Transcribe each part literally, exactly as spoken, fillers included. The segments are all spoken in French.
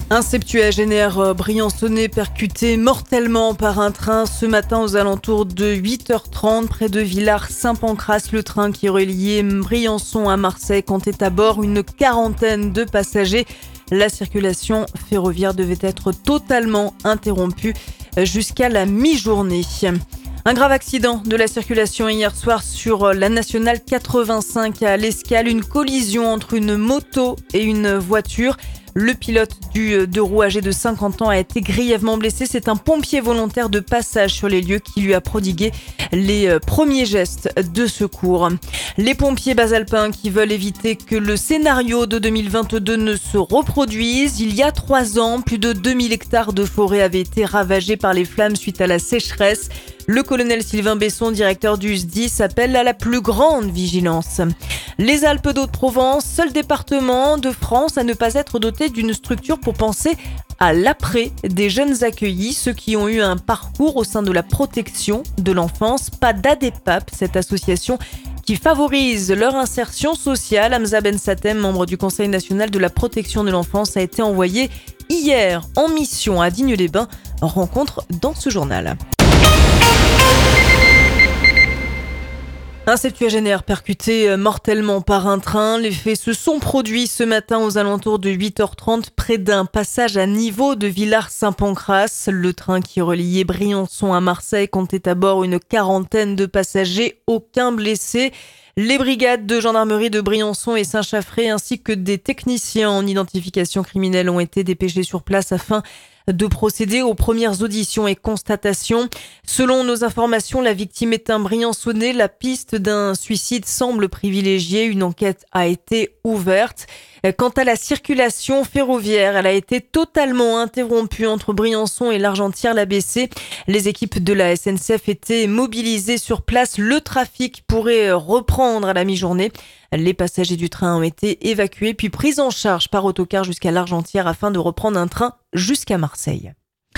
Un septuagénaire briançonnais percuté mortellement par un train ce matin aux alentours de huit heures trente près de Villars-Saint-Pancrace. Le train qui reliait Briançon à Marseille comptait à bord une quarantaine de passagers. La circulation ferroviaire devait être totalement interrompue jusqu'à la mi-journée. Un grave accident de la circulation hier soir sur la nationale quatre-vingt-cinq à l'Escale. Une collision entre une moto et une voiture. Le pilote du deux roues âgé de cinquante ans a été grièvement blessé. C'est un pompier volontaire de passage sur les lieux qui lui a prodigué les premiers gestes de secours. Les pompiers basalpins qui veulent éviter que le scénario de deux mille vingt-deux ne se reproduise. Il y a trois ans, plus de deux mille hectares de forêt avaient été ravagés par les flammes suite à la sécheresse. Le colonel Sylvain Besson, directeur du S D I S, appelle à la plus grande vigilance. Les Alpes d'Haute-Provence, seul département de France à ne pas être doté d'une structure pour penser à l'après des jeunes accueillis, ceux qui ont eu un parcours au sein de la protection de l'enfance. Pas d'A D E P A P, cette association qui favorise leur insertion sociale. Hamza Ben Satem, membre du Conseil national de la protection de l'enfance, a été envoyé hier en mission à Digne-les-Bains. Rencontre dans ce journal. Un septuagénaire percuté mortellement par un train. Les faits se sont produits ce matin aux alentours de huit heures trente près d'un passage à niveau de Villars-Saint-Pancrace. Le train qui reliait Briançon à Marseille comptait à bord une quarantaine de passagers, aucun blessé. Les brigades de gendarmerie de Briançon et Saint-Chaffré ainsi que des techniciens en identification criminelle ont été dépêchés sur place afin de procéder aux premières auditions et constatations. Selon nos informations, la victime est un Briançonnais. La piste d'un suicide semble privilégiée. Une enquête a été ouverte. Quant à la circulation ferroviaire, elle a été totalement interrompue entre Briançon et l'Argentière-l'A B C. Les équipes de la S N C F étaient mobilisées sur place. Le trafic pourrait reprendre à la mi-journée. Les passagers du train ont été évacués puis pris en charge par autocar jusqu'à l'Argentière afin de reprendre un train jusqu'à Marseille.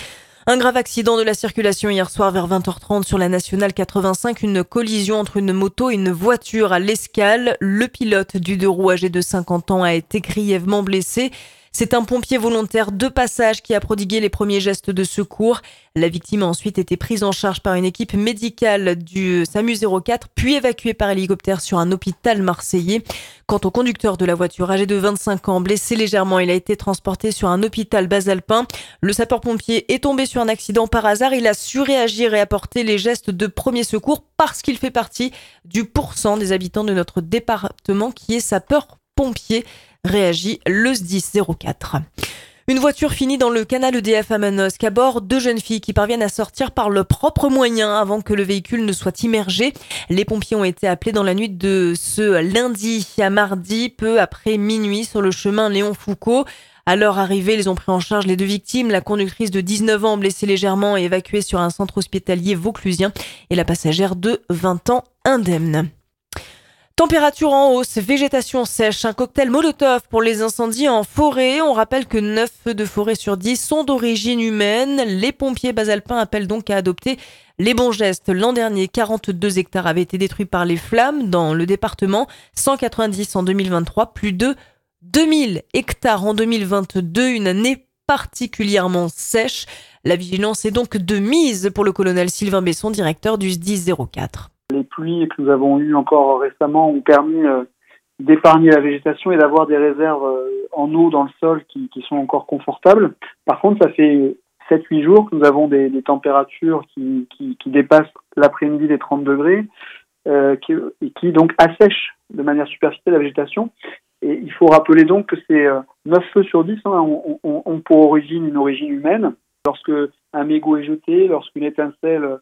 Un grave accident de la circulation hier soir vers vingt heures trente sur la nationale quatre-vingt-cinq. Une collision entre une moto et une voiture à l'Escale. Le pilote du deux roues âgé de cinquante ans a été grièvement blessé. C'est un pompier volontaire de passage qui a prodigué les premiers gestes de secours. La victime a ensuite été prise en charge par une équipe médicale du SAMU zéro quatre, puis évacuée par hélicoptère sur un hôpital marseillais. Quant au conducteur de la voiture âgé de vingt-cinq ans, blessé légèrement, il a été transporté sur un hôpital basalpin. Le sapeur-pompier est tombé sur un accident par hasard. Il a su réagir et apporter les gestes de premier secours parce qu'il fait partie du pourcent des habitants de notre département qui est sapeur-pompier. Réagit le S D I S zéro quatre. Une voiture finit dans le canal E D F à Manosque. À bord, deux jeunes filles qui parviennent à sortir par leurs propres moyens avant que le véhicule ne soit immergé. Les pompiers ont été appelés dans la nuit de ce lundi à mardi, peu après minuit, sur le chemin Léon Foucault. À leur arrivée, ils ont pris en charge les deux victimes. La conductrice de dix-neuf ans, blessée légèrement, est évacuée sur un centre hospitalier vauclusien et la passagère de vingt ans, indemne. Température en hausse, végétation sèche, un cocktail Molotov pour les incendies en forêt. On rappelle que neuf feux de forêt sur dix sont d'origine humaine. Les pompiers basalpins appellent donc à adopter les bons gestes. L'an dernier, quarante-deux hectares avaient été détruits par les flammes dans le département, cent quatre-vingt-dix en deux mille vingt-trois, plus de deux mille hectares en deux mille vingt-deux, une année particulièrement sèche. La vigilance est donc de mise pour le colonel Sylvain Besson, directeur du S D I S zéro quatre. Les pluies que nous avons eues encore récemment ont permis euh, d'épargner la végétation et d'avoir des réserves euh, en eau dans le sol qui, qui sont encore confortables. Par contre, ça fait sept huit jours que nous avons des, des températures qui, qui, qui dépassent l'après-midi les trente degrés euh, qui, et qui donc assèchent de manière superficielle la végétation. Et il faut rappeler donc que ces euh, neuf feux sur dix hein, ont, ont, ont pour origine une origine humaine. Lorsque un mégot est jeté, lorsqu'une étincelle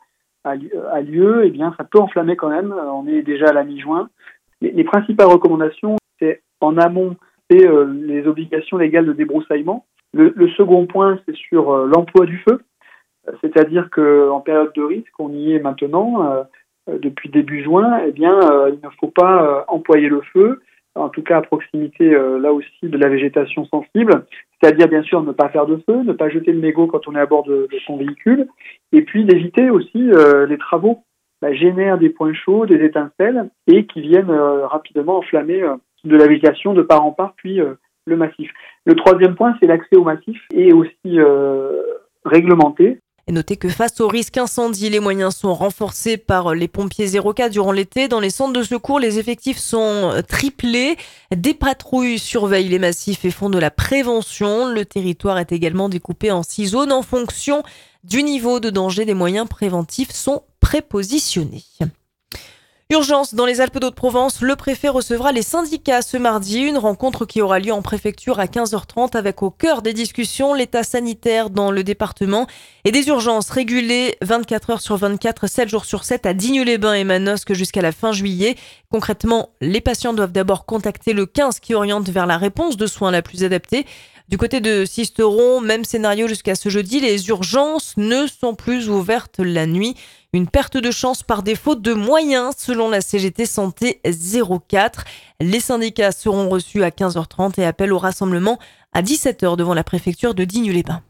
a lieu, eh bien, ça peut enflammer quand même. On est déjà à la mi-juin. Les, les principales recommandations, c'est en amont, c'est euh, les obligations légales de débroussaillement. Le, le second point, c'est sur euh, l'emploi du feu, c'est-à-dire qu'en période de risque, on y est maintenant, euh, depuis début juin, eh bien, euh, il ne faut pas euh, employer le feu, en tout cas à proximité, euh, là aussi, de la végétation sensible. C'est-à-dire, bien sûr, ne pas faire de feu, ne pas jeter le mégot quand on est à bord de, de son véhicule, et puis d'éviter aussi euh, les travaux bah, génèrent des points chauds, des étincelles, et qui viennent euh, rapidement enflammer euh, de la végétation de part en part, puis euh, le massif. Le troisième point, c'est l'accès au massif et aussi euh, réglementé. Et notez que face au risque incendie, les moyens sont renforcés par les pompiers zéro quatre durant l'été. Dans les centres de secours, les effectifs sont triplés. Des patrouilles surveillent les massifs et font de la prévention. Le territoire est également découpé en six zones en fonction du niveau de danger. Des moyens préventifs sont prépositionnés. Urgence dans les Alpes d'Haute-Provence, le préfet recevra les syndicats ce mardi. Une rencontre qui aura lieu en préfecture à quinze heures trente avec au cœur des discussions l'état sanitaire dans le département et des urgences régulées vingt-quatre heures sur vingt-quatre, sept jours sur sept à Digne-les-Bains et Manosque jusqu'à la fin juillet. Concrètement, les patients doivent d'abord contacter le quinze qui oriente vers la réponse de soins la plus adaptée. Du côté de Sisteron, même scénario jusqu'à ce jeudi, les urgences ne sont plus ouvertes la nuit. Une perte de chance par défaut de moyens, selon la C G T Santé zéro quatre. Les syndicats seront reçus à quinze heures trente et appellent au rassemblement à dix-sept heures devant la préfecture de Digne-les-Bains.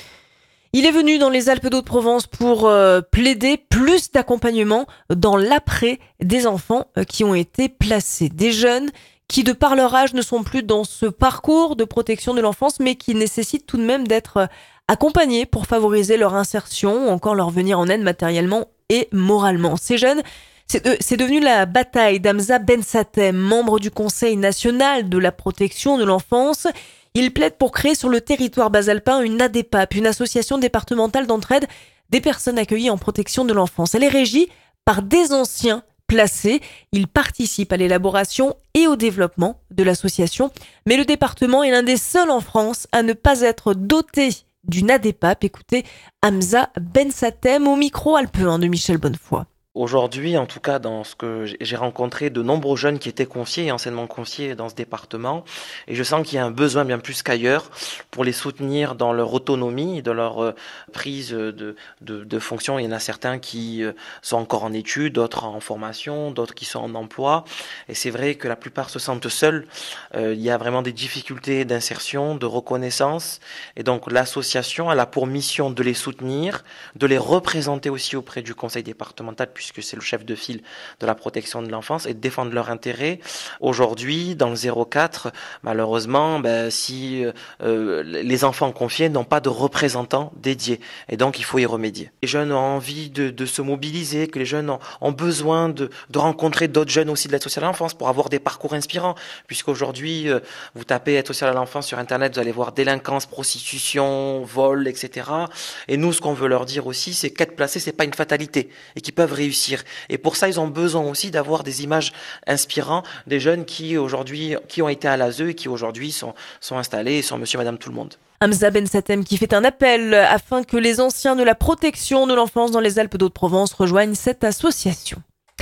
Il est venu dans les Alpes d'Haute-Provence pour euh, plaider plus d'accompagnement dans l'après des enfants euh, qui ont été placés. Des jeunes qui, de par leur âge, ne sont plus dans ce parcours de protection de l'enfance, mais qui nécessitent tout de même d'être accompagnés pour favoriser leur insertion ou encore leur venir en aide matériellement et moralement. Ces jeunes, c'est, de, c'est devenu la bataille d'Hamza Bensatem, membre du Conseil national de la protection de l'enfance. Il plaide pour créer sur le territoire basalpin une A D P A P, une association départementale d'entraide des personnes accueillies en protection de l'enfance. Elle est régie par des anciens placés. Il participe à l'élaboration et au développement de l'association. Mais le département est l'un des seuls en France à ne pas être doté d'une A D P A P. Écoutez Hamza Bensatem au micro alpin de Michel Bonnefoy. Aujourd'hui, en tout cas, dans ce que j'ai rencontré de nombreux jeunes qui étaient confiés et anciennement confiés dans ce département, et je sens qu'il y a un besoin bien plus qu'ailleurs pour les soutenir dans leur autonomie, dans leur prise de, de, de fonction. Il y en a certains qui sont encore en études, d'autres en formation, d'autres qui sont en emploi. Et c'est vrai que la plupart se sentent seuls. Euh, il y a vraiment des difficultés d'insertion, de reconnaissance. Et donc l'association, elle a pour mission de les soutenir, de les représenter aussi auprès du conseil départemental, puisque c'est le chef de file de la protection de l'enfance, et de défendre leurs intérêts. Aujourd'hui, dans le zéro quatre, malheureusement, ben, si euh, les enfants confiés n'ont pas de représentants dédiés, et donc il faut y remédier. Les jeunes ont envie de, de se mobiliser, que les jeunes ont, ont besoin de, de rencontrer d'autres jeunes aussi de l'aide sociale à l'enfance pour avoir des parcours inspirants, puisqu'aujourd'hui, euh, vous tapez aide sociale à l'enfance sur Internet, vous allez voir délinquance, prostitution, vol, et cetera. Et nous, ce qu'on veut leur dire aussi, c'est qu'être placé, c'est pas une fatalité, et qu'ils peuvent réussir. Et pour ça, ils ont besoin aussi d'avoir des images inspirantes des jeunes qui aujourd'hui, qui ont été à l'A S E et qui aujourd'hui sont, sont installés et sont monsieur, madame, tout le monde. Hamza Bensatem qui fait un appel afin que les anciens de la protection de l'enfance dans les Alpes d'Haute-Provence rejoignent cette association.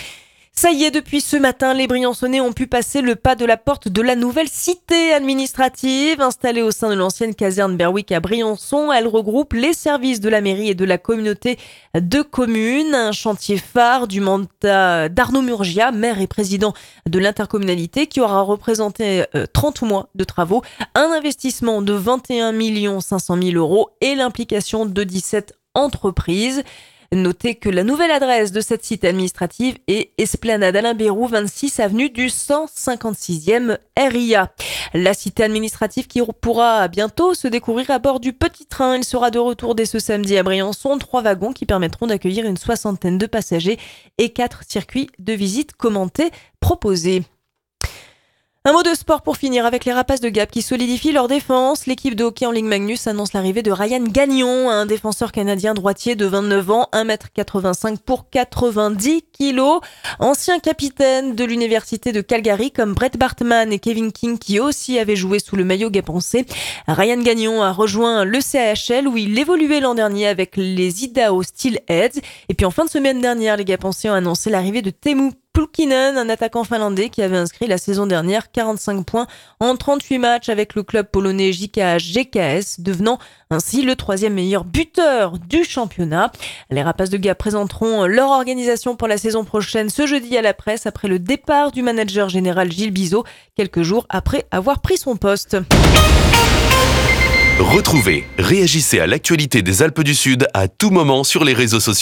Ça y est, depuis ce matin, les Briançonnais ont pu passer le pas de la porte de la nouvelle cité administrative installée au sein de l'ancienne caserne Berwick à Briançon. Elle regroupe les services de la mairie et de la communauté de communes. Un chantier phare du mandat d'Arnaud Murgia, maire et président de l'intercommunalité, qui aura représenté trente mois de travaux, un investissement de vingt et un millions cinq cent mille euros et l'implication de dix-sept entreprises. Notez que la nouvelle adresse de cette cité administrative est Esplanade Alain Bérou, vingt-six avenue du cent cinquante-sixième R I A. La cité administrative qui pourra bientôt se découvrir à bord du petit train. Il sera de retour dès ce samedi à Briançon. Trois wagons qui permettront d'accueillir une soixantaine de passagers et quatre circuits de visite commentés proposés. Un mot de sport pour finir avec les Rapaces de Gap qui solidifient leur défense. L'équipe de hockey en Ligue Magnus annonce l'arrivée de Ryan Gagnon, un défenseur canadien droitier de vingt-neuf ans, un mètre quatre-vingt-cinq pour quatre-vingt-dix kilos. Ancien capitaine de l'université de Calgary comme Brett Bartman et Kevin King qui aussi avaient joué sous le maillot gapençais. Ryan Gagnon a rejoint le C A H L où il évoluait l'an dernier avec les Idaho Steelheads. Et puis en fin de semaine dernière, les gapençais ont annoncé l'arrivée de Teemu Pulkkinen, un attaquant finlandais qui avait inscrit la saison dernière quarante-cinq points en trente-huit matchs avec le club polonais J K H G K S, devenant ainsi le troisième meilleur buteur du championnat. Les Rapaces de Gap présenteront leur organisation pour la saison prochaine ce jeudi à la presse après le départ du manager général Gilles Bizot, quelques jours après avoir pris son poste. Retrouvez, réagissez à l'actualité des Alpes du Sud à tout moment sur les réseaux sociaux.